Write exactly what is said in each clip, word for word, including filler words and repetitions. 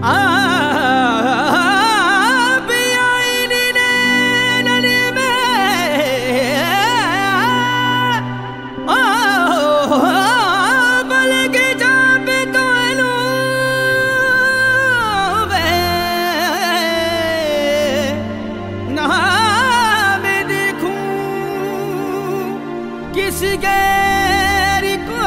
किस गैर को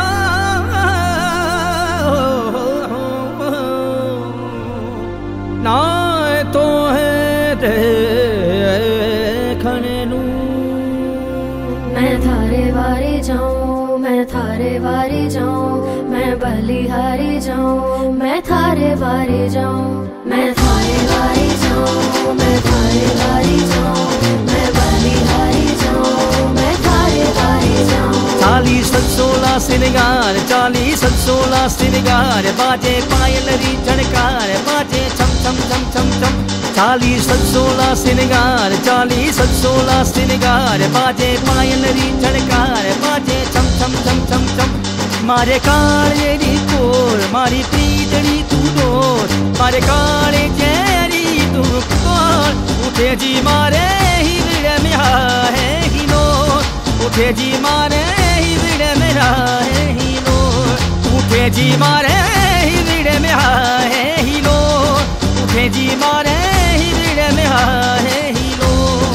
ना तो है देखने नू। मैं थारे वारी जाऊं, मैं थारे वारी जाऊं, मैं बलिहारी जाऊं, मैं थारे वारी जाऊं, मैं थारे वारी जाऊं, मैं थारे वारी जाऊं, मैं बलिहारी जाऊं, मैं थारे वारी जाऊं। चालीस सोलह सिनगार, चालीस सोलह सिनगार, बाजे पायल री झनकार, बाजे छम छम छम छम छम। चालीस सोलह सिनगार, चालीस सोलह सिनगार, बाजे पायल री झनकार, बाजे छम छम छम छम छम। मारे काले री कोर, मारी पीतड़ी तू डोर, मारे काले जेरी तू कोर। उठे जी मारे ही विड़े में है ही नो, उठे जी मारे ही विड़े में है ही नो, उठे जी मारे ही विड़े में है ही नो, उठे जी मारे ही विड़े में है ही नो।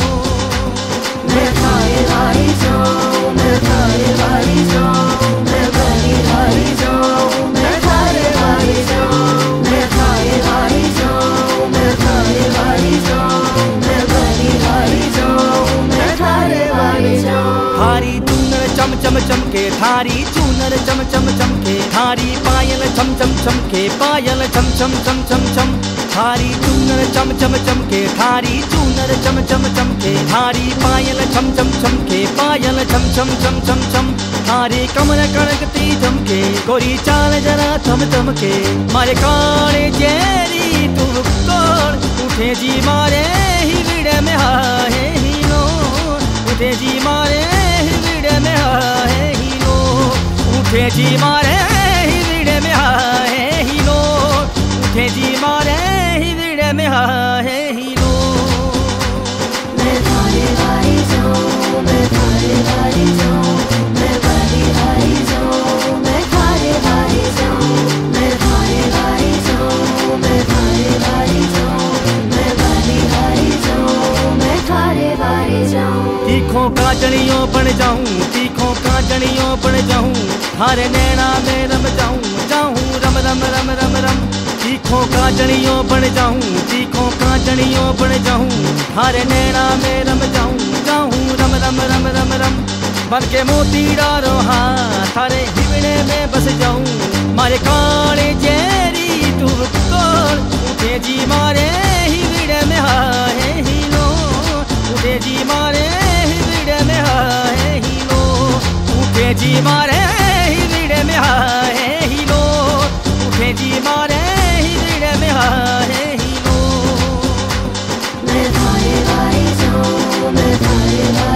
मैं थारे वारी जाऊं, मैं थारे वारी जाऊं, मैं बलिहारी जाऊं, मैं थारे वारी जाऊं, मैं थारे वारी जाऊं, मैं थारे वारी जाऊं, मैं बलिहारी जाऊं, मैं थारे वारी जाऊं। थारी चूनर चम चम चमके, थारी चूनर चम चम चमके, थारी पायल छम छम चमके, पायल छम छम छम छम छम। थारी चूनर चम चम चमके, थारी चूनर चम चम चमके, थारी पायल छम छम चमके, पायल छम छम छम छम छम। थारी कमर कड़कती चमके, गोरी चाल जरा थम थमके, मारे काले जेरी तू कोर। उठे जी मारे ही विड़े में है ही नो, उठे जी मारे ही विड़े में है ही नो, उठे जी मारे ही विड़े में है ही नो, उठे जी मारे ही विड़े में है ही नो। मैं थारे वारी जाऊं, मैं थारे वारी जाऊं, मैं बलिहारी जाऊं, मैं थारे वारी जाऊं, मैं थारे वारी जाऊं, मैं थारे वारी जाऊं, मैं बलिहारी जाऊं, मैं थारे वारी जाऊं। तीखों काजलियों बन जाऊं, तीखों काजलियों बन जाऊं, थारे नैना में रम जाऊं, जाऊं रम रम रम रम रम। तीखों काजलियों बन जाऊं, तीखों काजलियों बन जाऊं, थारे नैना में रम जाऊं, जाऊं रम रम रम रम रम। बन के मोती डारो हाथ, थारे हिवड़े में बस जाऊं, मारे काले जेरी तू कोर। उठे जी मारे ही विड़े में है ही नो, उठे जी मारे ही विड़े में है ही नो, उठे जी मारे ही विड़े में है ही नो, उठे जी मारे ही विड़े में है ही नो। मैं थारे वारी जाऊं, मैं थारे वारी